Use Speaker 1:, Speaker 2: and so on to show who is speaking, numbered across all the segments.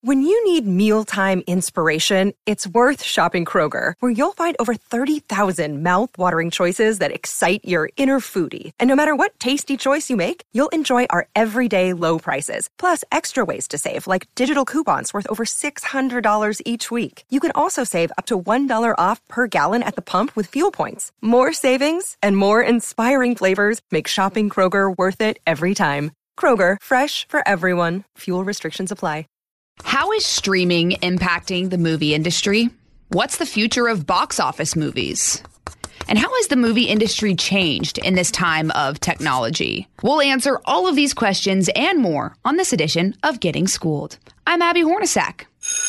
Speaker 1: When you need mealtime inspiration, it's worth shopping Kroger, where you'll find over 30,000 mouth-watering choices that excite your inner foodie. And no matter what tasty choice you make, you'll enjoy our everyday low prices, plus extra ways to save, like digital coupons worth over $600 each week. You can also save up to $1 off per gallon at the pump with fuel points. More savings and more inspiring flavors make shopping Kroger worth it every time. Kroger, fresh for everyone. Fuel restrictions apply.
Speaker 2: How is streaming impacting the movie industry? What's the future of box office movies? And how has the movie industry changed in this time of technology? We'll answer all of these questions and more on this edition of Getting Schooled. I'm Abby Hornacek.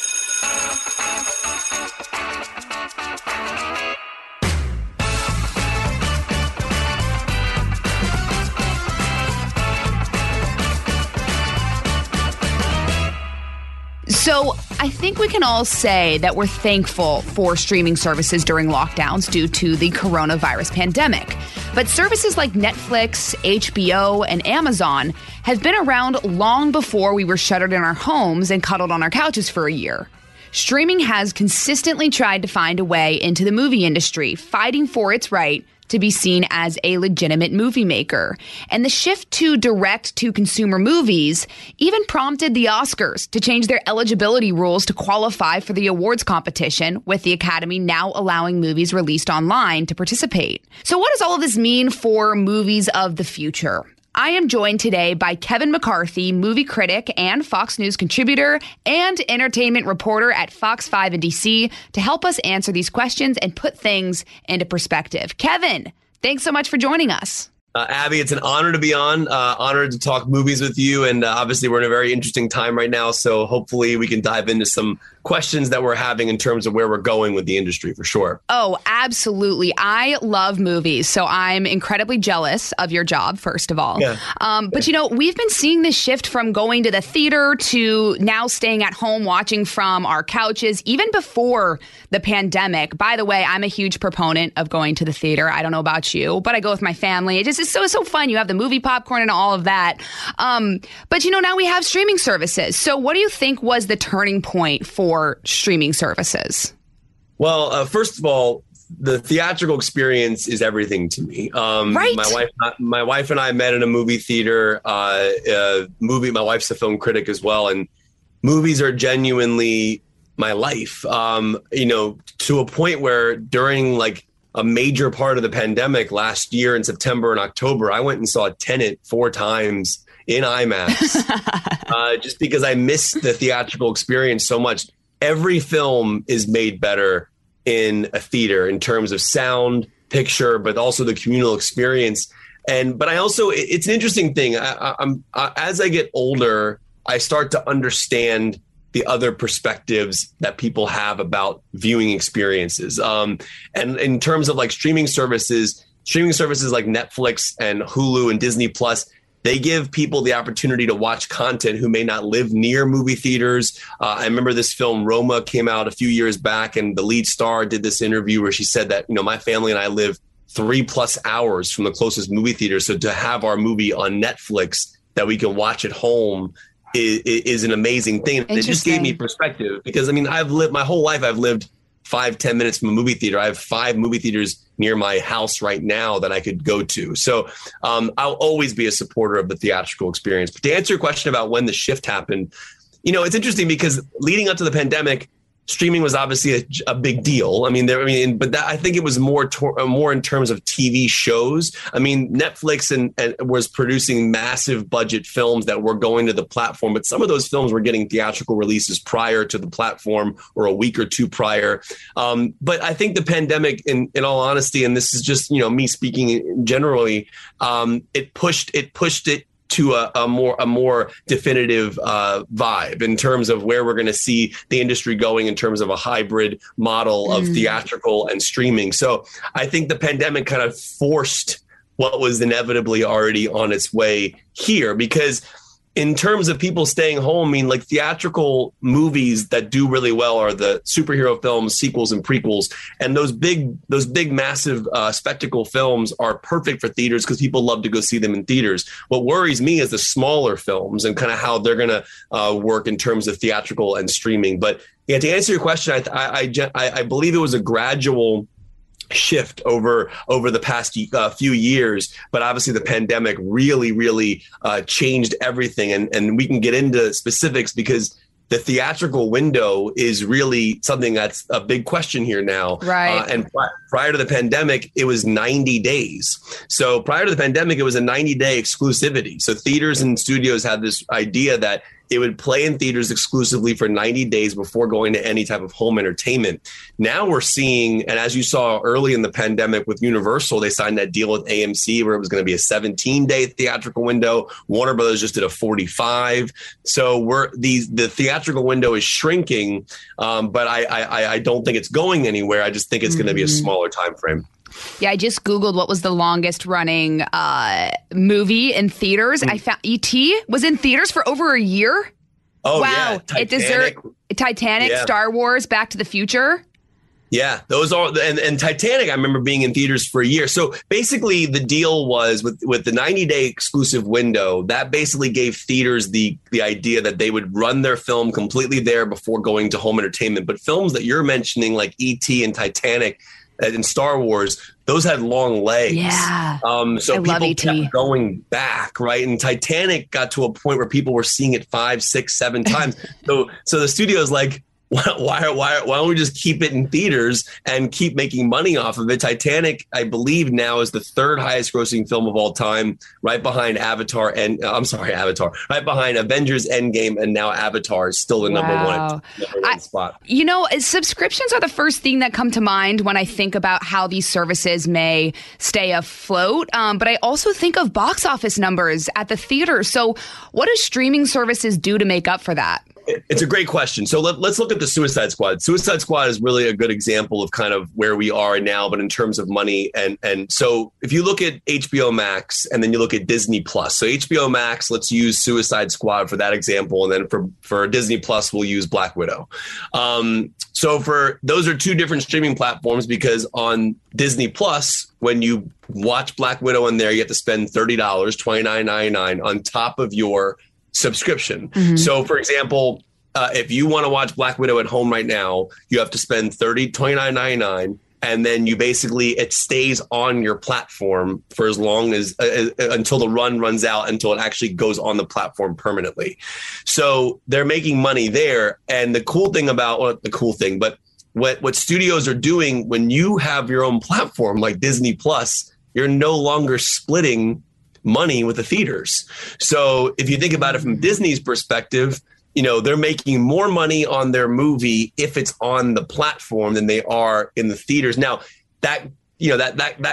Speaker 2: So I think we can all say that we're thankful for streaming services during lockdowns due to the coronavirus pandemic. But services like Netflix, HBO, and Amazon have been around long before we were shuttered in our homes and cuddled on our couches for a year. Streaming has consistently tried to find a way into the movie industry, fighting for its right to be seen as a legitimate movie maker. And the shift to direct-to-consumer movies even prompted the Oscars to change their eligibility rules to qualify for the awards competition, with the Academy now allowing movies released online to participate. So what does all of this mean for movies of the future? I am joined today by Kevin McCarthy, movie critic and Fox News contributor and entertainment reporter at Fox 5 in D.C., to help us answer these questions and put things into perspective. Kevin, thanks so much for joining us.
Speaker 3: Abby, it's an honor to be on, honored to talk movies with you. And obviously, we're in a very interesting time right now. So hopefully we can dive into some questions that we're having in terms of where we're going with the industry, for sure.
Speaker 2: Oh, absolutely. I love movies. So I'm incredibly jealous of your job, first of all.
Speaker 3: Yeah.
Speaker 2: But, you know, we've been seeing this shift from going to the theater to now staying at home watching from our couches, even before the pandemic. By the way, I'm a huge proponent of going to the theater. I don't know about you, but I go with my family. It just is so fun. You have the movie popcorn and all of that. But, you know, now we have streaming services. So what do you think was the turning point for streaming services?
Speaker 3: Well, first of all, the theatrical experience is everything to me.
Speaker 2: Right.
Speaker 3: My wife and I met in a movie theater. My wife's a film critic as well, and movies are genuinely my life. You know, to a point where during like a major part of the pandemic last year in September and October, I went and saw Tenet 4 times in IMAX just because I missed the theatrical experience so much. Every film is made better in a theater in terms of sound, picture, but also the communal experience. But I also, it's an interesting thing. As I get older, I start to understand the other perspectives that people have about viewing experiences. And in terms of like streaming services like Netflix and Hulu and Disney Plus, they give people the opportunity to watch content who may not live near movie theaters. I remember this film Roma came out a few years back, and the lead star did this interview where she said that, you know, my family and I live 3+ hours from the closest movie theater. So to have our movie on Netflix that we can watch at home is an amazing thing. And it just gave me perspective because, I mean, my whole life, I've lived 5-10 minutes from a movie theater. I have 5 movie theaters near my house right now that I could go to. So I'll always be a supporter of the theatrical experience. But to answer your question about when the shift happened, you know, it's interesting because leading up to the pandemic, streaming was obviously a big deal. But I think it was more in terms of TV shows. I mean, Netflix and was producing massive budget films that were going to the platform, but some of those films were getting theatrical releases prior to the platform or a week or two prior. But I think the pandemic, in all honesty, and this is just, you know, me speaking generally, it pushed it to a more definitive vibe in terms of where we're going to see the industry going in terms of a hybrid model of theatrical and streaming. So I think the pandemic kind of forced what was inevitably already on its way here, because in terms of people staying home, I mean, like theatrical movies that do really well are the superhero films, sequels and prequels. And those big, massive spectacle films are perfect for theaters because people love to go see them in theaters. What worries me is the smaller films and kind of how they're going to work in terms of theatrical and streaming. But yeah, to answer your question, I believe it was a gradual shift over the past few years, but obviously the pandemic really changed everything, and we can get into specifics because the theatrical window is really something that's a big question here now.
Speaker 2: Right.
Speaker 3: And prior to the pandemic, it was 90 days. So prior to the pandemic, it was a 90-day exclusivity. So theaters and studios had this idea that it would play in theaters exclusively for 90 days before going to any type of home entertainment. Now we're seeing, and as you saw early in the pandemic with Universal, they signed that deal with AMC where it was going to be a 17-day theatrical window. Warner Brothers just did a 45. So the theatrical window is shrinking, but I don't think it's going anywhere. I just think it's going to be a smaller time frame.
Speaker 2: Yeah, I just Googled what was the longest running movie in theaters. I found E.T. was in theaters for over a year.
Speaker 3: Oh,
Speaker 2: wow.
Speaker 3: Yeah.
Speaker 2: Titanic,
Speaker 3: yeah.
Speaker 2: Star Wars, Back to the Future.
Speaker 3: Yeah, those are, and Titanic, I remember being in theaters for a year. So basically the deal was with the 90-day exclusive window, that basically gave theaters the idea that they would run their film completely there before going to home entertainment. But films that you're mentioning like E.T. and Titanic and Star Wars, those had long legs.
Speaker 2: Yeah.
Speaker 3: So people kept going back, right? And Titanic got to a point where people were seeing it 5, 6, 7 times. So the studio's like, why don't we just keep it in theaters and keep making money off of it? Titanic, I believe now is the 3rd highest grossing film of all time, right behind Avatar, right behind Avengers Endgame, and now Avatar is still the number one spot.
Speaker 2: You know, subscriptions are the first thing that come to mind when I think about how these services may stay afloat. But I also think of box office numbers at the theater. So what do streaming services do to make up for that?
Speaker 3: It's a great question. So let's look at the Suicide Squad. Suicide Squad is really a good example of kind of where we are now, but in terms of money. And so if you look at HBO Max and then you look at Disney Plus. So HBO Max, let's use Suicide Squad for that example. And then for Disney Plus, we'll use Black Widow. So for those are 2 different streaming platforms because on Disney Plus, when you watch Black Widow in there, you have to spend $30, $29.99 on top of your subscription. Mm-hmm. So for example, if you want to watch Black Widow at home right now, you have to spend $29.99, and then you basically, it stays on your platform for as long as until the run runs out, until it actually goes on the platform permanently. So they're making money there. And the cool thing but what studios are doing when you have your own platform like Disney Plus, you're no longer splitting money with the theaters. So if you think about it from Disney's perspective, you know, they're making more money on their movie if it's on the platform than they are in the theaters. Now that, you know,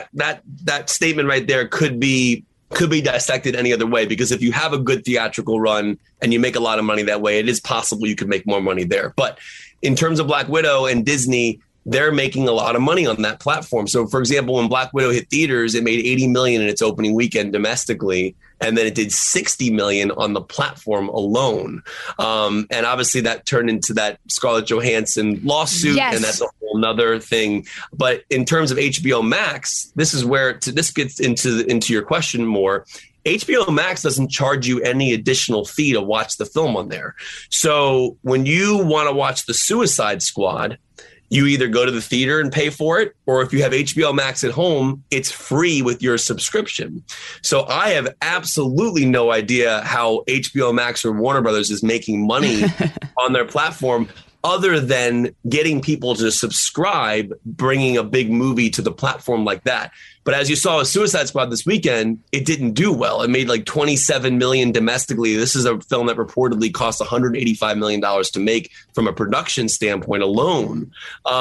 Speaker 3: that statement right there could be dissected any other way, because if you have a good theatrical run and you make a lot of money that way, it is possible you could make more money there. But in terms of Black Widow and Disney, they're making a lot of money on that platform. So, for example, when Black Widow hit theaters, it made $80 million in its opening weekend domestically, and then it did $60 million on the platform alone. And obviously, that turned into that Scarlett Johansson lawsuit, yes. And that's a whole nother thing. But in terms of HBO Max, this is where this gets into your question more. HBO Max doesn't charge you any additional fee to watch the film on there. So when you want to watch The Suicide Squad, you either go to the theater and pay for it, or if you have HBO Max at home, it's free with your subscription. So I have absolutely no idea how HBO Max or Warner Brothers is making money on their platform, other than getting people to subscribe, bringing a big movie to the platform like that. But as you saw with Suicide Squad this weekend, it didn't do well. It made like $27 million domestically. This is a film that reportedly cost $185 million to make from a production standpoint alone.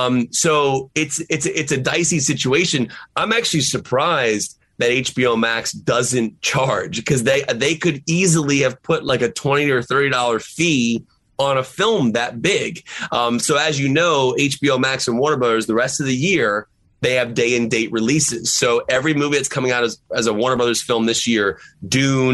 Speaker 3: So it's a dicey situation. I'm actually surprised that HBO Max doesn't charge, because they could easily have put like a $20 or $30 fee on a film that big. So as you know, HBO Max and Warner Brothers, the rest of the year, they have day and date releases. So every movie that's coming out as a Warner Brothers film this year, Dune,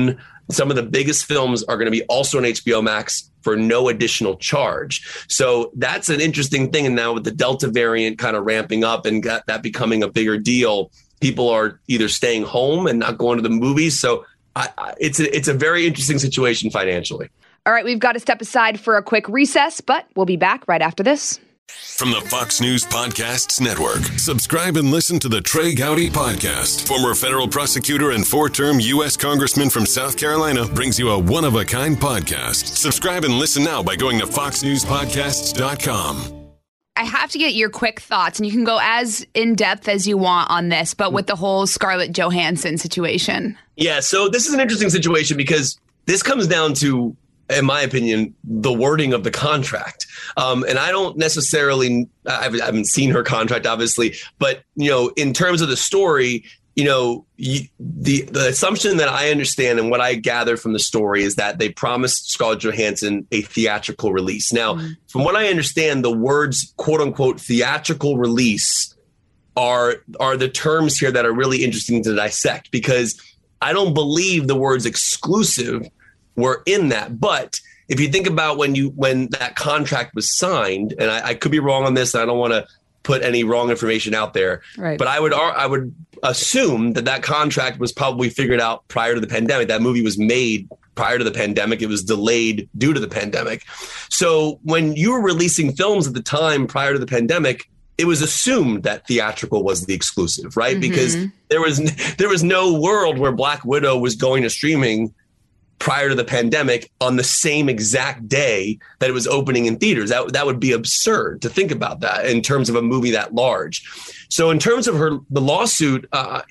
Speaker 3: some of the biggest films are going to be also on HBO Max for no additional charge. So that's an interesting thing. And now with the Delta variant kind of ramping up and that becoming a bigger deal, people are either staying home and not going to the movies. So it's a very interesting situation financially.
Speaker 2: All right, we've got to step aside for a quick recess, but we'll be back right after this.
Speaker 4: From the Fox News Podcasts Network, subscribe and listen to the Trey Gowdy Podcast. Former federal prosecutor and 4-term U.S. Congressman from South Carolina brings you a one-of-a-kind podcast. Subscribe and listen now by going to foxnewspodcasts.com.
Speaker 2: I have to get your quick thoughts, and you can go as in-depth as you want on this, but with the whole Scarlett Johansson situation.
Speaker 3: Yeah, so this is an interesting situation because this comes down to, in my opinion, the wording of the contract. And I don't necessarily, I haven't seen her contract, obviously, but, in terms of the story, the assumption that I understand and what I gather from the story is that they promised Scarlett Johansson a theatrical release. Now, from what I understand, the words, quote unquote, theatrical release are the terms here that are really interesting to dissect, because I don't believe the words exclusive were in that. But if you think about when that contract was signed, and I could be wrong on this, and I don't want to put any wrong information out there, right, but I would assume that contract was probably figured out prior to the pandemic. That movie was made prior to the pandemic. It was delayed due to the pandemic. So when you were releasing films at the time prior to the pandemic, it was assumed that theatrical was the exclusive, right? Mm-hmm. Because there was no world where Black Widow was going to streaming prior to the pandemic on the same exact day that it was opening in theaters. That would be absurd to think about that in terms of a movie that large. So in terms of the lawsuit, I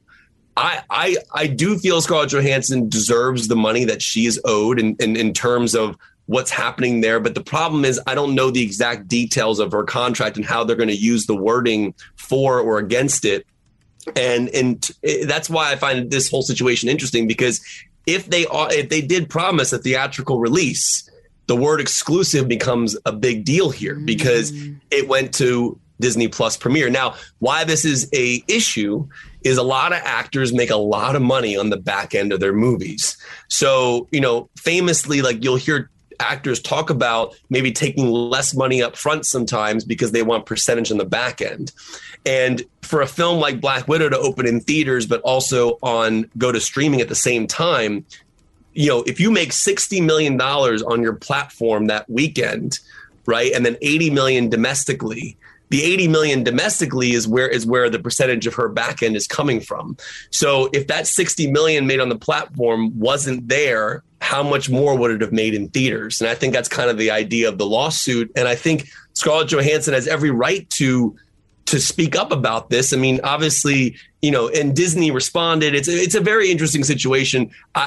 Speaker 3: do feel Scarlett Johansson deserves the money that she is owed in terms of what's happening there. But the problem is I don't know the exact details of her contract and how they're going to use the wording for or against it. And that's why I find this whole situation interesting, because if they did promise a theatrical release, the word exclusive becomes a big deal here because it went to Disney Plus Premiere. Now, why this is a issue is a lot of actors make a lot of money on the back end of their movies. So, famously, like you'll hear actors talk about maybe taking less money up front sometimes because they want percentage on the back end. And for a film like Black Widow to open in theaters, but also go to streaming at the same time, if you make $60 million on your platform that weekend, right, and then 80 million domestically, the 80 million domestically is where the percentage of her back end is coming from. So if that 60 million made on the platform wasn't there, how much more would it have made in theaters? And I think that's kind of the idea of the lawsuit. And I think Scarlett Johansson has every right to speak up about this. I mean, obviously, and Disney responded. It's a very interesting situation.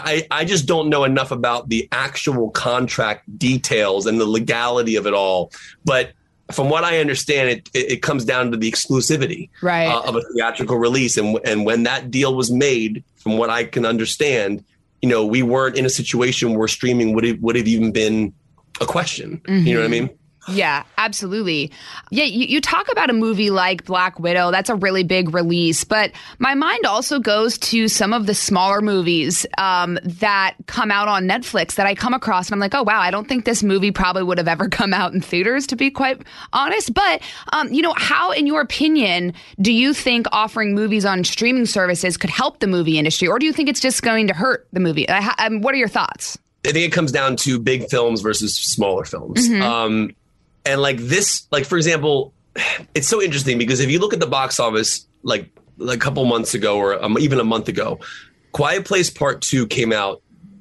Speaker 3: I just don't know enough about the actual contract details and the legality of it all. But from what I understand, it comes down to the exclusivity of a theatrical release. And when that deal was made, from what I can understand, we weren't in a situation where streaming would have even been a question. Mm-hmm. You know what I mean?
Speaker 2: Yeah, absolutely. Yeah, you talk about a movie like Black Widow. That's a really big release. But my mind also goes to some of the smaller movies that come out on Netflix that I come across. And I'm like, oh, wow, I don't think this movie probably would have ever come out in theaters, to be quite honest. But, how, in your opinion, do you think offering movies on streaming services could help the movie industry? Or do you think it's just going to hurt the movie? What are your thoughts?
Speaker 3: I think it comes down to big films versus smaller films. Mm-hmm. And for example, it's so interesting because if you look at the box office, like a couple months ago or even a month ago, Quiet Place Part 2 came out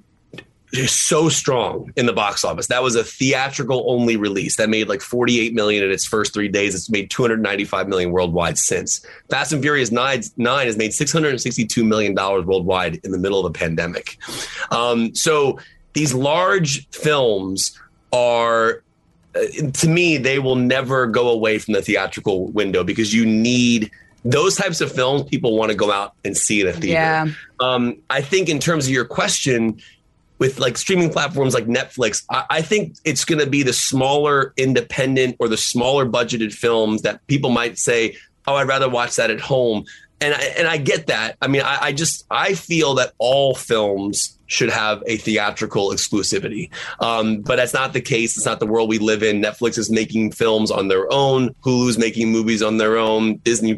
Speaker 3: so strong in the box office. That was a theatrical only release that made like 48 million in its first 3 days. It's made 295 million worldwide since. Fast and Furious 9 has made $662 million worldwide in the middle of the pandemic. So these large films are, to me, they will never go away from the theatrical window because you need those types of films. People want to go out and see in a theater. Yeah. I think in terms of your question with like streaming platforms like Netflix, I think it's going to be the smaller independent or the smaller budgeted films that people might say, oh, I'd rather watch that at home. And I get that. I mean, I feel that all films should have a theatrical exclusivity. But that's not the case. It's not the world we live in. Netflix is making films on their own. Hulu's making movies on their own. Disney,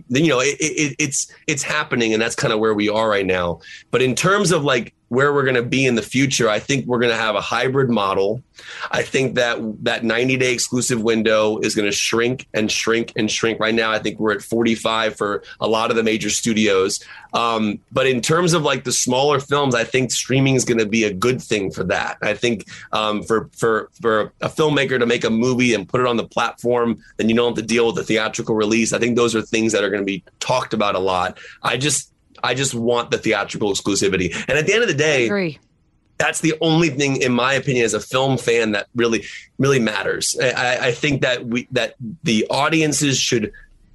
Speaker 3: it's happening. And that's kind of where we are right now. But in terms of like where we're going to be in the future, I think we're going to have a hybrid model. I think that 90-day exclusive window is going to shrink and shrink and shrink. Right now, I think we're at 45 for a lot of the major studios. But in terms of like the smaller films, I think streaming is going to be a good thing for that. I think for a filmmaker to make a movie and put it on the platform, then you don't have to deal with the theatrical release. I think those are things that are going to be talked about a lot. I just want the theatrical exclusivity. And at the end of the day, that's the only thing, in my opinion, as a film fan, that really, really matters. I think that the audiences should,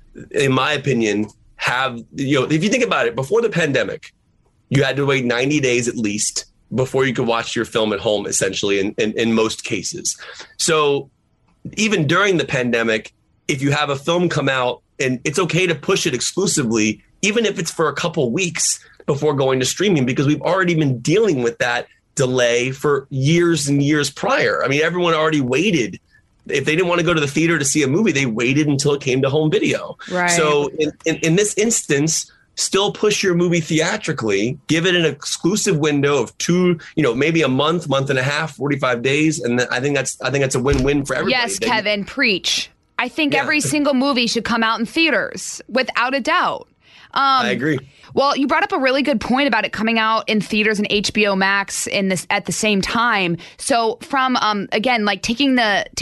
Speaker 3: in my opinion, have, if you think about it, before the pandemic, you had to wait 90 days at least before you could watch your film at home, essentially, in most cases. So even during the pandemic, if you have a film come out, and it's okay to push it exclusively, even if it's for a couple weeks before going to streaming, because we've already been dealing with that delay for years and years prior. I mean, everyone already waited. If they didn't want to go to the theater to see a movie, they waited until it came to home video.
Speaker 2: Right.
Speaker 3: So in this instance, still push your movie theatrically, give it an exclusive window of maybe a month and a half, 45 days. And I think that's a win-win for everybody.
Speaker 2: Yes, Kevin, preach. I think every single movie should come out in theaters, without a doubt.
Speaker 3: I agree.
Speaker 2: Well, you brought up a really good point about it coming out in theaters and HBO Max at the same time. So from again, like taking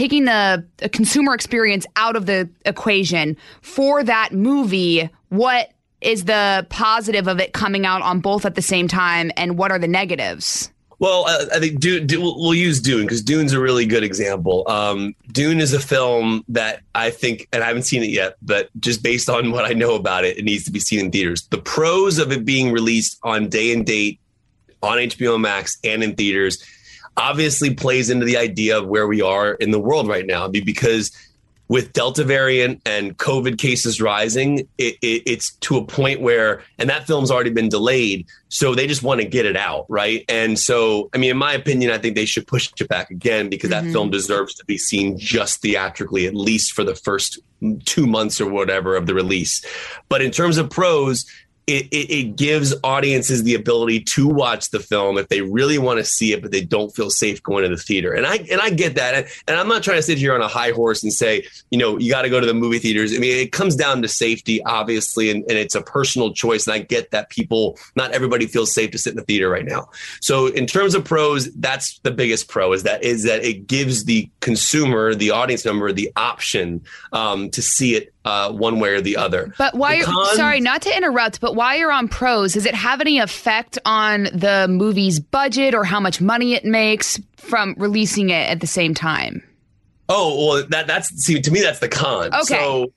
Speaker 2: the consumer experience out of the equation for that movie, what is the positive of it coming out on both at the same time, and what are the negatives?
Speaker 3: Well, I think we'll use Dune, because Dune's a really good example. Dune is a film that I think, and I haven't seen it yet, but just based on what I know about it, it needs to be seen in theaters. The pros of it being released on day and date on HBO Max and in theaters obviously plays into the idea of where we are in the world right now, because with Delta variant and COVID cases rising, it's to a point where, and that film's already been delayed, so they just want to get it out, right? And so, I mean, in my opinion, I think they should push it back again, because that film deserves to be seen just theatrically, at least for the first 2 months or whatever of the release. But in terms of pros, it gives audiences the ability to watch the film if they really want to see it, but they don't feel safe going to the theater. And I get that. And I'm not trying to sit here on a high horse and say, you got to go to the movie theaters. I mean, it comes down to safety, obviously, and it's a personal choice. And I get that not everybody feels safe to sit in the theater right now. So in terms of pros, that's the biggest pro, is that it gives the consumer, the audience member, the option to see it one way or the other.
Speaker 2: But sorry, not to interrupt, but while you're on pros, does it have any effect on the movie's budget or how much money it makes from releasing it at the same time?
Speaker 3: Oh, well, to me, that's the con.
Speaker 2: Okay.
Speaker 3: So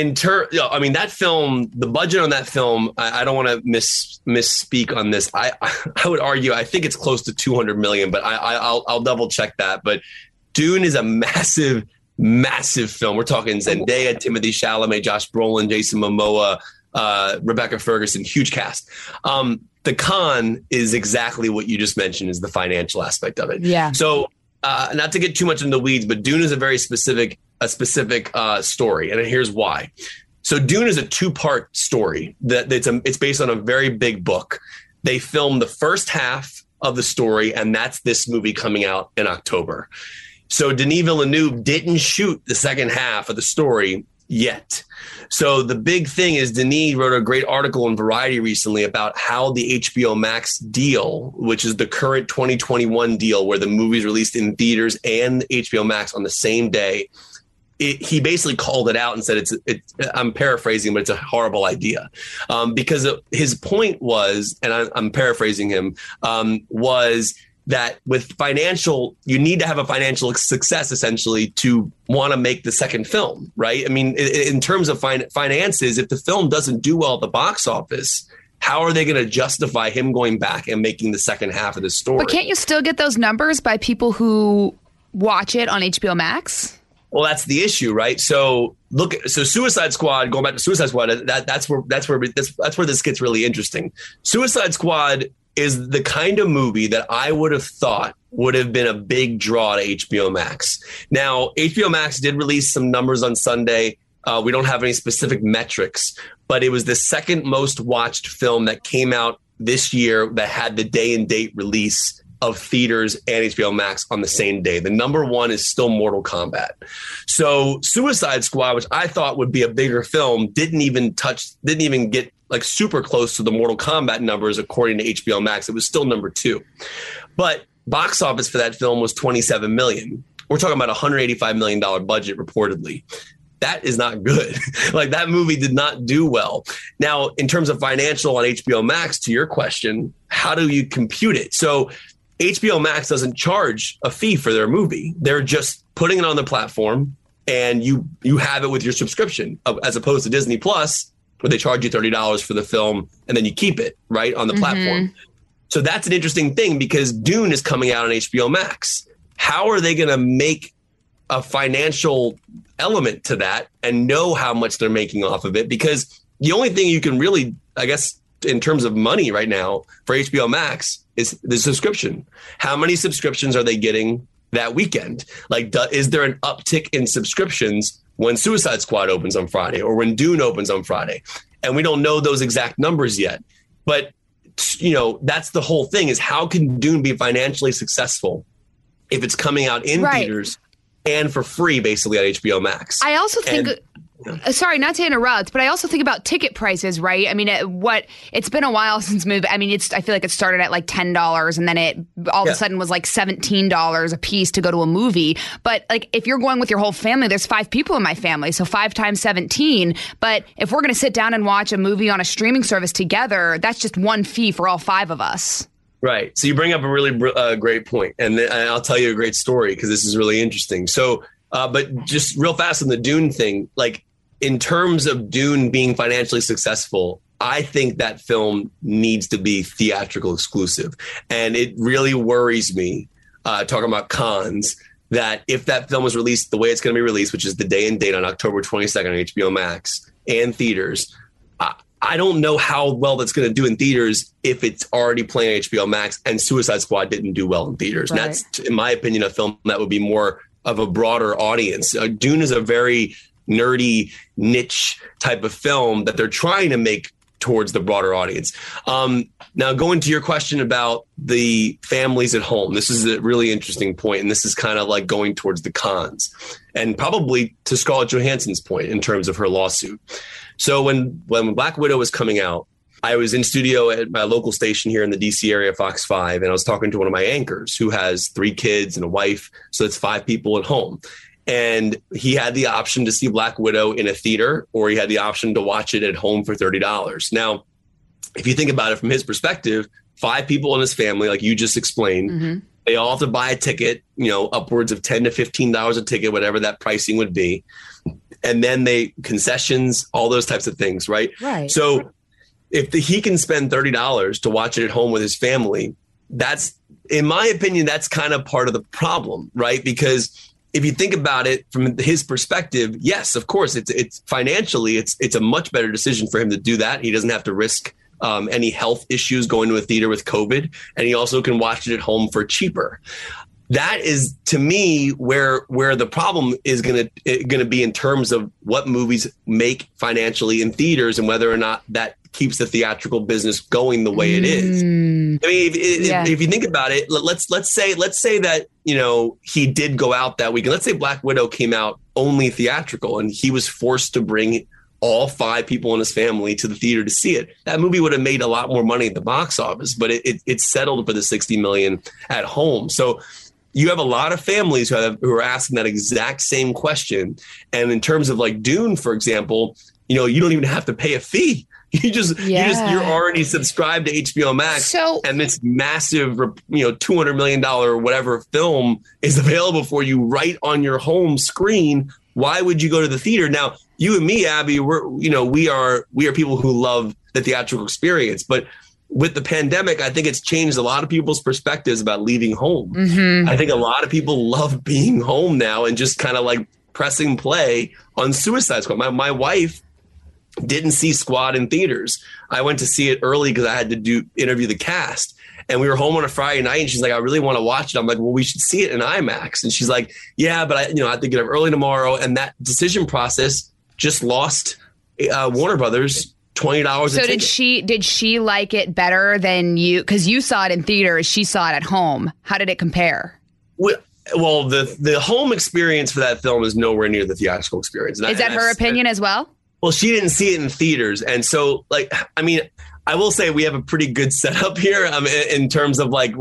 Speaker 3: that film, the budget on that film, I don't want to misspeak on this. I would argue, I think it's close to $200 million, but I'll double check that. But Dune is a massive film. We're talking Zendaya, Timothée Chalamet, Josh Brolin, Jason Momoa, Rebecca Ferguson, huge cast. The con is exactly what you just mentioned, is the financial aspect of it. Yeah. So not to get too much into the weeds, but Dune is a very specific story, and here's why. So Dune is a 2-part story it's based on a very big book. They filmed the first half of the story, and that's this movie coming out in October. So Denis Villeneuve didn't shoot the second half of the story yet. So the big thing is, Denis wrote a great article in Variety recently about how the HBO Max deal, which is the current 2021 deal where the movie's released in theaters and HBO Max on the same day, he basically called it out and said I'm paraphrasing, but it's a horrible idea. Because his point was, and I'm paraphrasing him, was that with you need to have a financial success, essentially, to want to make the second film, right? I mean, in terms of finances, if the film doesn't do well at the box office, how are they going to justify him going back and making the second half of the story?
Speaker 2: But can't you still get those numbers by people who watch it on HBO Max?
Speaker 3: Well, that's the issue, right? So Suicide Squad, going back to Suicide Squad, that's where this gets really interesting. Suicide Squad is the kind of movie that I would have thought would have been a big draw to HBO Max. Now, HBO Max did release some numbers on Sunday. We don't have any specific metrics, but it was the second most watched film that came out this year that had the day and date release of theaters and HBO Max on the same day. The number one is still Mortal Kombat. So Suicide Squad, which I thought would be a bigger film, didn't even get like super close to the Mortal Kombat numbers according to HBO Max. It was still number 2. But box office for that film was $27 million. We're talking about a $185 million budget reportedly. That is not good. Like, that movie did not do well. Now, in terms of financial on HBO Max, to your question, how do you compute it? So HBO Max doesn't charge a fee for their movie. They're just putting it on the platform, and you have it with your subscription, as opposed to Disney Plus, where they charge you $30 for the film and then you keep it right on the platform. So that's an interesting thing, because Dune is coming out on HBO Max. How are they going to make a financial element to that and know how much they're making off of it? Because the only thing you can really, I guess, in terms of money right now for HBO Max is the subscription. How many subscriptions are they getting that weekend? Like, is there an uptick in subscriptions when Suicide Squad opens on Friday or when Dune opens on Friday? And we don't know those exact numbers yet. But, you know, that's the whole thing, is how can Dune be financially successful if it's coming out in theaters and for free, basically, at HBO Max?
Speaker 2: I also think... Sorry, not to interrupt, but I also think about ticket prices, right? I mean, it's been a while since movie. I mean, I feel like it started at like $10, and then it all of a sudden was like $17 a piece to go to a movie. But like, if you're going with your whole family, there's 5 people in my family, so 5 times 17. But if we're going to sit down and watch a movie on a streaming service together, that's just one fee for all 5 of us.
Speaker 3: Right. So you bring up a really great point, and I'll tell you a great story, because this is really interesting. So, but just real fast on the Dune thing, like, in terms of Dune being financially successful, I think that film needs to be theatrical exclusive. And it really worries me, talking about cons, that if that film was released the way it's going to be released, which is the day and date on October 22nd on HBO Max and theaters, I don't know how well that's going to do in theaters if it's already playing on HBO Max and Suicide Squad didn't do well in theaters. Right. And that's, in my opinion, a film that would be more of a broader audience. Dune is a very nerdy niche type of film that they're trying to make towards the broader audience. Now, going to your question about the families at home, this is a really interesting point, and this is kind of like going towards the cons, and probably to Scarlett Johansson's point in terms of her lawsuit. So when Black Widow was coming out, I was in studio at my local station here in the DC area, Fox 5, and I was talking to one of my anchors who has 3 kids and a wife, so it's 5 people at home. And he had the option to see Black Widow in a theater, or he had the option to watch it at home for $30. Now, if you think about it from his perspective, 5 people in his family, like you just explained, they all have to buy a ticket, you know, upwards of $10 to $15 a ticket, whatever that pricing would be. And then concessions, all those types of things, right? Right. So if he can spend $30 to watch it at home with his family, that's, in my opinion, that's kind of part of the problem, right? Because if you think about it from his perspective, yes, of course, it's financially, it's a much better decision for him to do that. He doesn't have to risk any health issues going to a theater with COVID, and he also can watch it at home for cheaper. That is, to me, where the problem is going to be in terms of what movies make financially in theaters and whether or not that keeps the theatrical business going the way it is. I mean, if you think about it, let's say that, you know, he did go out that weekend. Let's say Black Widow came out only theatrical and he was forced to bring all 5 people in his family to the theater to see it. That movie would have made a lot more money at the box office, but it settled for the $60 million at home. So you have a lot of families who are asking that exact same question. And in terms of like Dune, for example, you know, you don't even have to pay a fee. You're already subscribed to HBO Max, and this massive, you know, $200 million or whatever film is available for you right on your home screen. Why would you go to the theater? Now, you and me, Abby, we are people who love the theatrical experience, but with the pandemic, I think it's changed a lot of people's perspectives about leaving home. I think a lot of people love being home now and just kind of like pressing play on Suicide Squad. My wife didn't see Squad in theaters. I went to see it early because I had to interview the cast. And we were home on a Friday night, and she's like, I really want to watch it. I'm like, well, we should see it in IMAX. And she's like, yeah, but I have to get up early tomorrow. And that decision process just lost Warner Brothers $20
Speaker 2: So did she like it better than you? Because you saw it in theaters, she saw it at home. How did it compare?
Speaker 3: Well, the home experience for that film is nowhere near the theatrical experience.
Speaker 2: Is that her opinion as well?
Speaker 3: Well, she didn't see it in theaters. And so, I will say we have a pretty good setup here in terms of we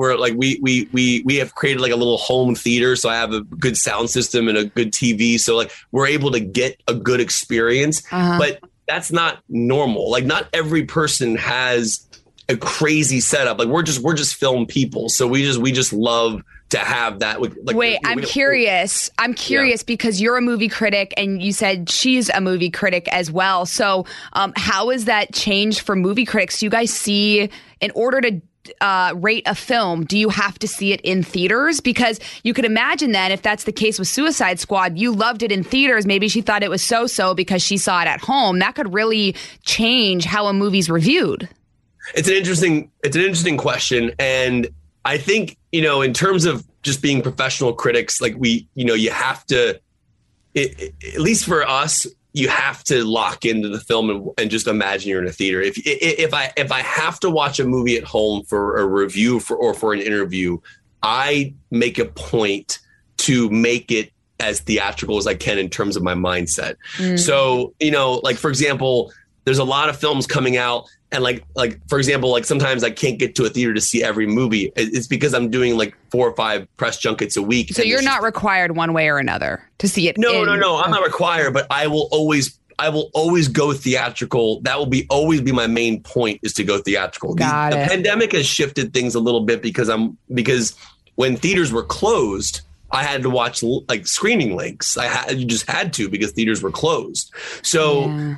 Speaker 3: have created like a little home theater. So I have a good sound system and a good TV. So we're able to get a good experience, but that's not normal. Like not every person has a crazy setup. Like we're just film people. So we just love to have that.
Speaker 2: Wait, I'm curious. Because you're a movie critic and you said she's a movie critic as well. So how has that changed for movie critics? Do you guys see, in order to rate a film, do you have to see it in theaters? Because you could imagine that if that's the case with Suicide Squad, you loved it in theaters. Maybe she thought it was so-so because she saw it at home. That could really change how a movie's reviewed.
Speaker 3: It's an interesting question. And I think, in terms of just being professional critics, you have to, at least for us, you have to lock into the film and just imagine you're in a theater. If I have to watch a movie at home for a review or for an interview, I make a point to make it as theatrical as I can in terms of my mindset. So, for example, there's a lot of films coming out. And for example, sometimes I can't get to a theater to see every movie. It's because I'm doing 4 or 5 press junkets a week.
Speaker 2: So you're not required one way or another to see it.
Speaker 3: No. I'm not required, but I will always go theatrical. That will always be my main point, is to go theatrical. The pandemic has shifted things a little bit because when theaters were closed, I had to watch screening links. You just had to, because theaters were closed. So, yeah.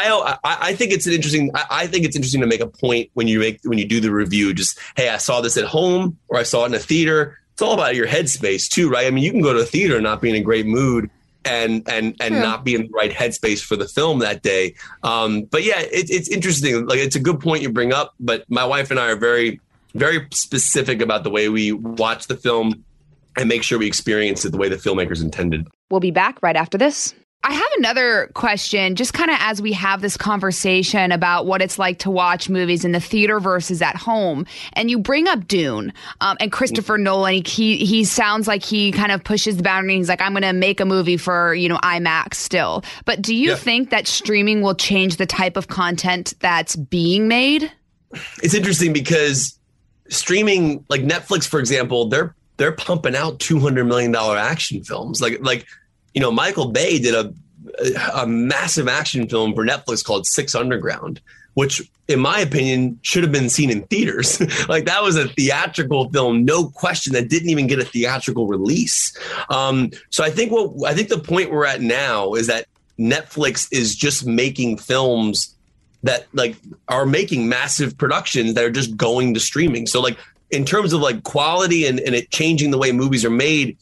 Speaker 3: I think it's interesting to make a point when you do the review. Just, hey, I saw this at home or I saw it in a theater. It's all about your headspace too, right? I mean, you can go to a theater and not be in a great mood and not be in the right headspace for the film that day. But yeah, it's interesting. It's a good point you bring up. But my wife and I are very, very specific about the way we watch the film and make sure we experience it the way the filmmakers intended.
Speaker 2: We'll be back right after this. I have another question, just kind of as we have this conversation about what it's like to watch movies in the theater versus at home. And you bring up Dune and Christopher Nolan. He sounds like he kind of pushes the boundary. He's like, I'm going to make a movie for, IMAX still. But do you think that streaming will change the type of content that's being made?
Speaker 3: It's interesting because streaming, like Netflix, for example, they're pumping out $200 million action films. Michael Bay did a massive action film for Netflix called Six Underground, which, in my opinion, should have been seen in theaters. That was a theatrical film, no question, that didn't even get a theatrical release. So I think the point we're at now is that Netflix is just making films that are making massive productions that are just going to streaming. So in terms of quality and it changing the way movies are made,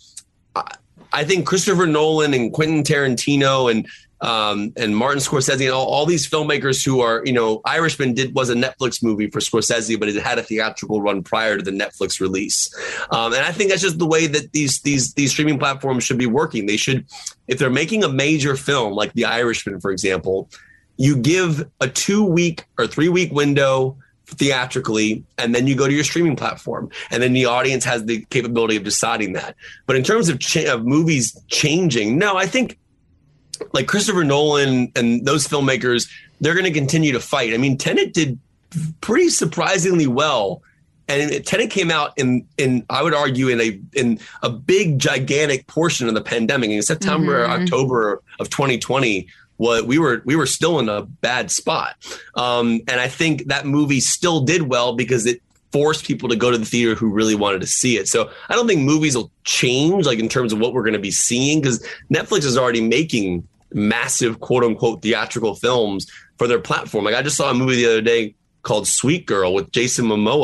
Speaker 3: I think Christopher Nolan and Quentin Tarantino and Martin Scorsese and all these filmmakers who are, Irishman was a Netflix movie for Scorsese, but it had a theatrical run prior to the Netflix release. And I think that's just the way that these streaming platforms should be working. They should, if they're making a major film like The Irishman, for example, you give a 2-week or 3-week window theatrically, and then you go to your streaming platform, and then the audience has the capability of deciding that. But in terms of movies changing, no, I think Christopher Nolan and those filmmakers, they're going to continue to fight. I mean, Tenet did pretty surprisingly well, and Tenet came out in I would argue in a big gigantic portion of the pandemic in September, October of 2020. We were still in a bad spot. And I think that movie still did well because it forced people to go to the theater who really wanted to see it. So I don't think movies will change in terms of what we're going to be seeing, because Netflix is already making massive quote unquote theatrical films for their platform. I just saw a movie the other day called Sweet Girl with Jason Momoa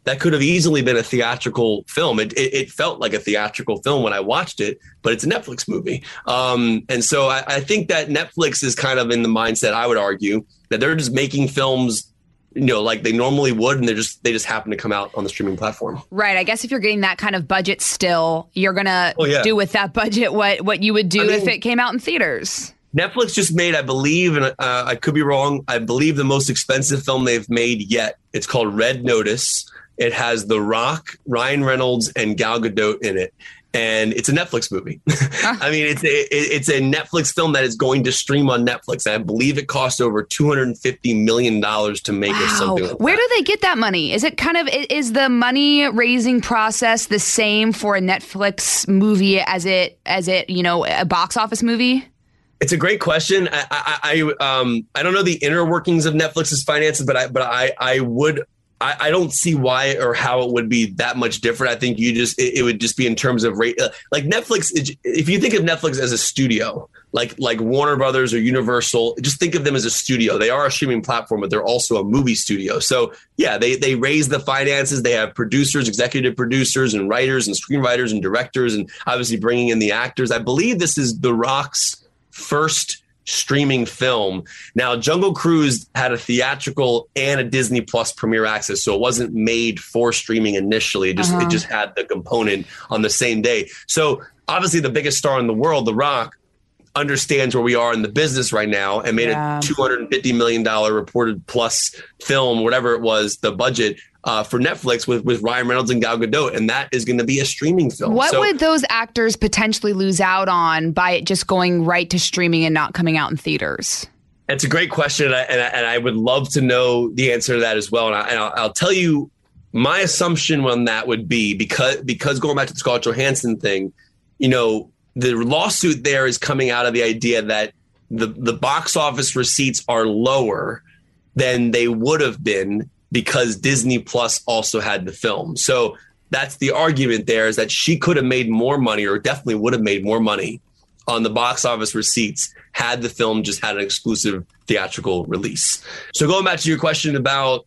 Speaker 3: that could have easily been a theatrical film. It felt like a theatrical film when I watched it, but it's a Netflix movie. And so I think that Netflix is kind of in the mindset, I would argue, that they're just making films, like they normally would, and they just happen to come out on the streaming platform.
Speaker 2: Right. I guess if you're getting that kind of budget still, you're going to do with that budget what you would do if it came out in theaters.
Speaker 3: Netflix just made, I believe, and I could be wrong, I believe the most expensive film they've made yet. It's called Red Notice. It has The Rock, Ryan Reynolds, and Gal Gadot in it. And it's a Netflix movie. I mean, it's a Netflix film that is going to stream on Netflix. And I believe it cost over $250 million to make or something like
Speaker 2: Where
Speaker 3: that.
Speaker 2: do they get that money? Is it is the money raising process the same for a Netflix movie as it, a box office movie?
Speaker 3: It's a great question. I don't know the inner workings of Netflix's finances, but I don't see why or how it would be that much different. I think it would just be in terms of rate. Like Netflix, if you think of Netflix as a studio, like Warner Brothers or Universal, just think of them as a studio. They are a streaming platform, but they're also a movie studio. So yeah, they raise the finances. They have producers, executive producers, and writers and screenwriters and directors, and obviously bringing in the actors. I believe this is The Rock's first streaming film. Now, Jungle Cruise had a theatrical and a Disney Plus premiere access, so it wasn't made for streaming initially. It just had the component on the same day. So obviously the biggest star in the world, The Rock, understands where we are in the business right now and made a $250 million reported plus film, whatever it was, the budget, for Netflix with Ryan Reynolds and Gal Gadot, and that is going to be a streaming film.
Speaker 2: What would those actors potentially lose out on by it just going right to streaming and not coming out in theaters?
Speaker 3: It's a great question, and I would love to know the answer to that as well. And I'll tell you my assumption on that would be because going back to the Scarlett Johansson thing, the lawsuit there is coming out of the idea that the box office receipts are lower than they would have been because Disney Plus also had the film. So that's the argument there, is that she could have made more money, or definitely would have made more money on the box office receipts had the film just had an exclusive theatrical release. So going back to your question about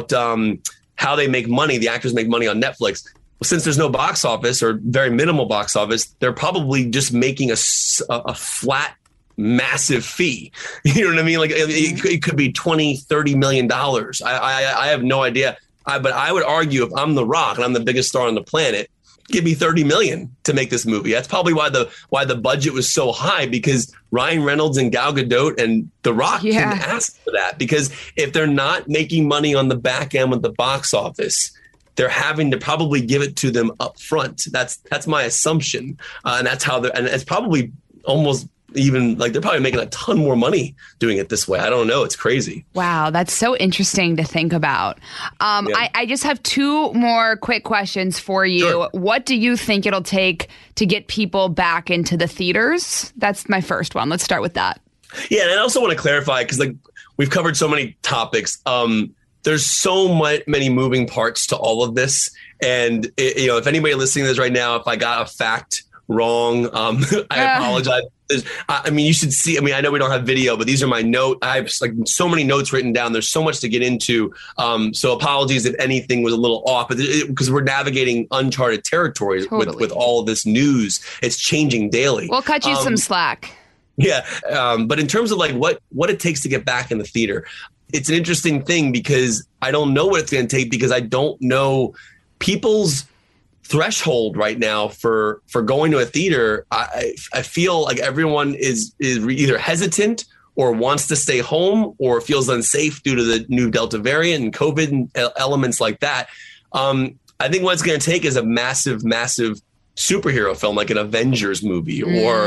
Speaker 3: how they make money, the actors make money on Netflix. Well, since there's no box office or very minimal box office, they're probably just making a flat, massive fee. You know what I mean? Like it could be $20, $30 million. I have no idea. But I would argue, if I'm The Rock and I'm the biggest star on the planet, give me $30 million to make this movie. That's probably why the budget was so high, because Ryan Reynolds and Gal Gadot and The Rock can ask for that. Because if they're not making money on the back end with the box office, they're having to probably give it to them up front. That's my assumption. And that's how and it's probably almost even like they're probably making a ton more money doing it this way. I don't know. It's crazy.
Speaker 2: Wow. That's so interesting to think about. I just have two more quick questions for you.
Speaker 3: Sure.
Speaker 2: What do you think it'll take to get people back into the theaters? That's my first one. Let's start with that.
Speaker 3: Yeah. And I also want to clarify, because we've covered so many topics. There's so many moving parts to all of this. And if anybody listening to this right now, if I got a fact wrong, I apologize. You should see. I know we don't have video, but these are my notes. I have so many notes written down. There's so much to get into. So apologies if anything was a little off, but because we're navigating uncharted territories with all of this news. It's changing daily.
Speaker 2: We'll cut you some slack.
Speaker 3: Yeah. But in terms of what it takes to get back in the theater, it's an interesting thing, because I don't know what it's going to take, because I don't know people's threshold right now for going to a theater. I feel like everyone is either hesitant or wants to stay home or feels unsafe due to the new Delta variant and COVID and elements like that. I think what it's going to take is a massive, massive superhero film, like an Avengers movie,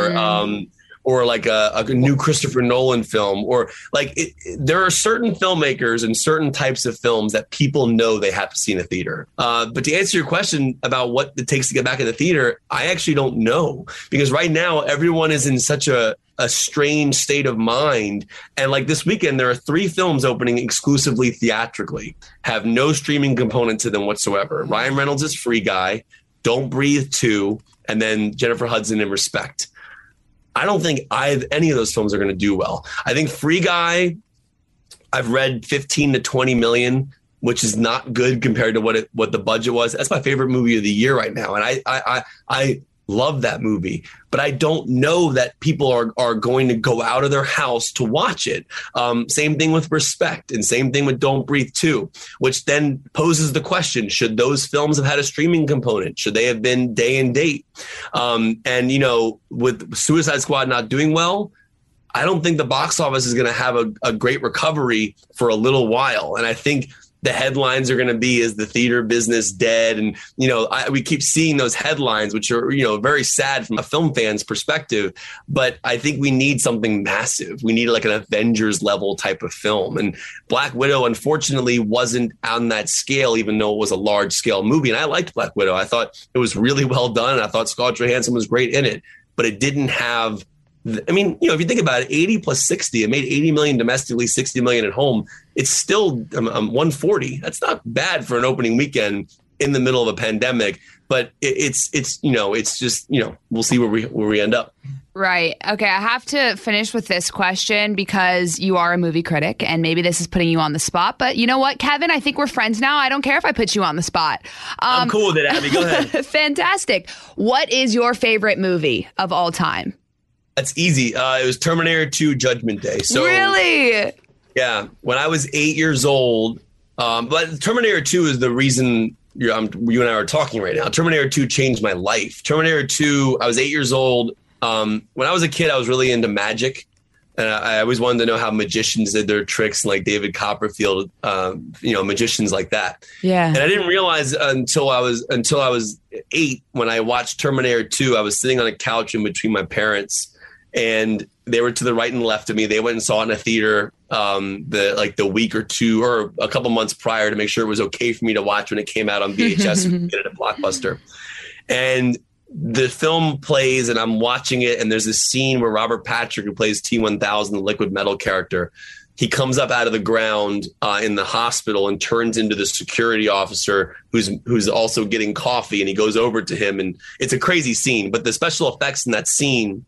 Speaker 3: or like a new Christopher Nolan film, or there are certain filmmakers and certain types of films that people know they have to see in a theater. But to answer your question about what it takes to get back in the theater, I actually don't know, because right now everyone is in such a strange state of mind. And like this weekend, there are 3 films opening exclusively theatrically, have no streaming component to them whatsoever. Ryan Reynolds is Free Guy, Don't Breathe 2, and then Jennifer Hudson in Respect. I don't think any of those films are going to do well. I think Free Guy, I've read 15 to 20 million. which is not good compared to what the budget was. That's my favorite movie of the year right now. And I love that movie, but I don't know that people are going to go out of their house to watch it. Same thing with Respect, and same thing with Don't Breathe 2, which then poses the question, should those films have had a streaming component? Should they have been day and date? And, you know, with Suicide Squad not doing well, I don't think the box office is going to have a great recovery for a little while. And I think the headlines are going to be, is the theater business dead? And, you know, we keep seeing those headlines, which are, you know, very sad from a film fan's perspective. But I think we need something massive. We need like an Avengers level type of film. And Black Widow, unfortunately, wasn't on that scale, even though it was a large scale movie. And I liked Black Widow. I thought it was really well done. And I thought Scarlett Johansson was great in it, but it didn't have, I mean, you know, if you think about it, 80 plus 60, it made 80 million domestically, 60 million at home. It's still 140. That's not bad for an opening weekend in the middle of a pandemic, but it's you know, it's just, you know, we'll see where we end up.
Speaker 2: Right. Okay. I have to finish with this question because you are a movie critic and maybe this is putting you on the spot. But you know what, Kevin? I think we're friends now. I don't care if I put you on the spot.
Speaker 3: I'm cool with it, Abby. Go ahead.
Speaker 2: Fantastic. What is your favorite movie of all time?
Speaker 3: That's easy. It was Terminator 2 Judgment Day. So
Speaker 2: really?
Speaker 3: Yeah. When I was 8 years old, but Terminator 2 is the reason you and I are talking right now. Terminator 2 changed my life. Terminator 2, I was 8 years old. When I was a kid, I was really into magic. And I always wanted to know how magicians did their tricks, like David Copperfield, you know, magicians like that.
Speaker 2: Yeah.
Speaker 3: And I didn't realize until I was 8, when I watched Terminator 2, I was sitting on a couch in between my parents, and they were to the right and left of me. They went and saw it in a theater the week or two or a couple months prior to make sure it was okay for me to watch when it came out on VHS and get it at Blockbuster. And the film plays and I'm watching it, and there's this scene where Robert Patrick, who plays T-1000, the liquid metal character, he comes up out of the ground in the hospital and turns into the security officer who's also getting coffee, and he goes over to him, and it's a crazy scene. But the special effects in that scene,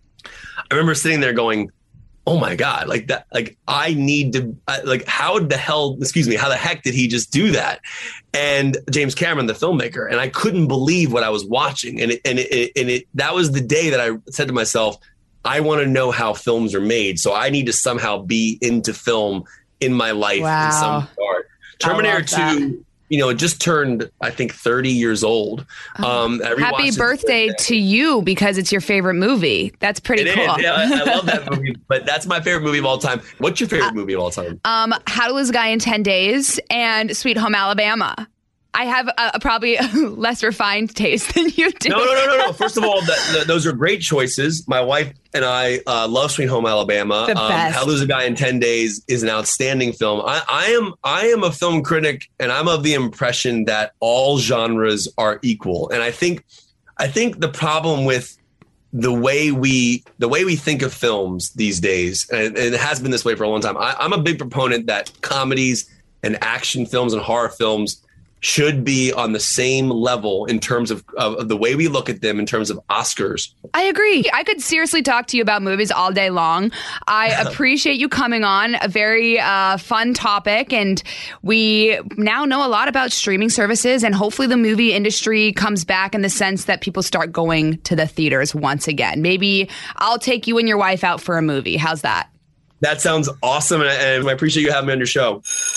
Speaker 3: I remember sitting there going, oh my God, like that, like I need to, like, how the heck did he just do that? And James Cameron, the filmmaker, and I couldn't believe what I was watching. And that was the day that I said to myself, I want to know how films are made. So I need to somehow be into film in my life in some regard. Terminator 2, you know, it just turned, I think, 30 years old.
Speaker 2: Happy birthday to you, because it's your favorite movie. That's pretty cool.
Speaker 3: Yeah, I love that movie, but that's my favorite movie of all time. What's your favorite movie of all time?
Speaker 2: How to Lose a Guy in 10 Days and Sweet Home Alabama. I have a probably less refined taste than you do.
Speaker 3: No. First of all, those are great choices. My wife and I love Sweet Home Alabama.
Speaker 2: The best.
Speaker 3: How to Lose a Guy in 10 Days is an outstanding film. I am a film critic, and I'm of the impression that all genres are equal. And I think the problem with the way we think of films these days, and it has been this way for a long time. I'm a big proponent that comedies and action films and horror films should be on the same level in terms of the way we look at them in terms of Oscars.
Speaker 2: I agree. I could seriously talk to you about movies all day long. I appreciate you coming on. A very fun topic. And we now know a lot about streaming services, and hopefully the movie industry comes back in the sense that people start going to the theaters once again. Maybe I'll take you and your wife out for a movie. How's that?
Speaker 3: That sounds awesome. And I appreciate you having me on your show.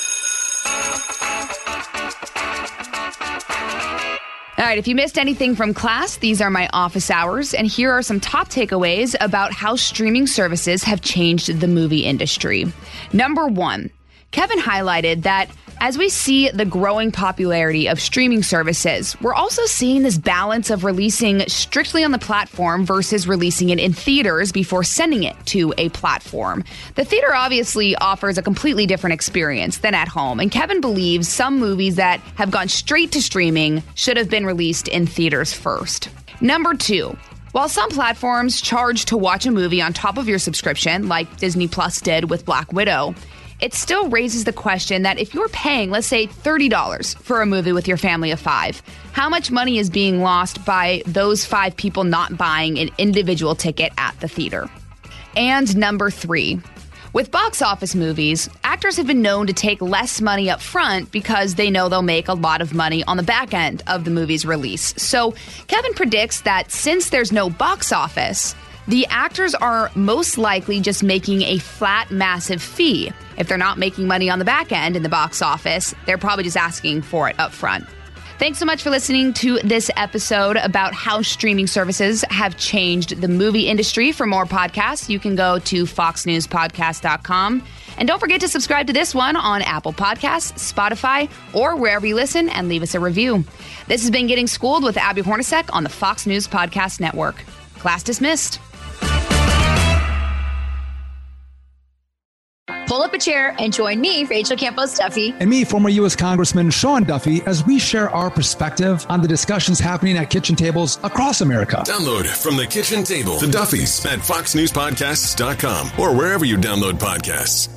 Speaker 2: All right, if you missed anything from class, these are my office hours, and here are some top takeaways about how streaming services have changed the movie industry. Number 1, Kevin highlighted that as we see the growing popularity of streaming services, we're also seeing this balance of releasing strictly on the platform versus releasing it in theaters before sending it to a platform. The theater obviously offers a completely different experience than at home, and Kevin believes some movies that have gone straight to streaming should have been released in theaters first. Number 2, while some platforms charge to watch a movie on top of your subscription, like Disney Plus did with Black Widow, it still raises the question that if you're paying, let's say, $30 for a movie with your family of 5, how much money is being lost by those 5 people not buying an individual ticket at the theater? And number 3, With box office movies, actors have been known to take less money up front because they know they'll make a lot of money on the back end of the movie's release. So Kevin predicts that since there's no box office, the actors are most likely just making a flat, massive fee. If they're not making money on the back end in the box office, they're probably just asking for it up front. Thanks so much for listening to this episode about how streaming services have changed the movie industry. For more podcasts, you can go to foxnewspodcast.com. And don't forget to subscribe to this one on Apple Podcasts, Spotify, or wherever you listen, and leave us a review. This has been Getting Schooled with Abby Hornacek on the Fox News Podcast Network. Class dismissed.
Speaker 5: Pull up a chair and join me, Rachel Campos Duffy.
Speaker 6: And me, former U.S. Congressman Sean Duffy, as we share our perspective on the discussions happening at kitchen tables across America.
Speaker 4: Download From the Kitchen Table, The Duffys, at foxnewspodcasts.com or wherever you download podcasts.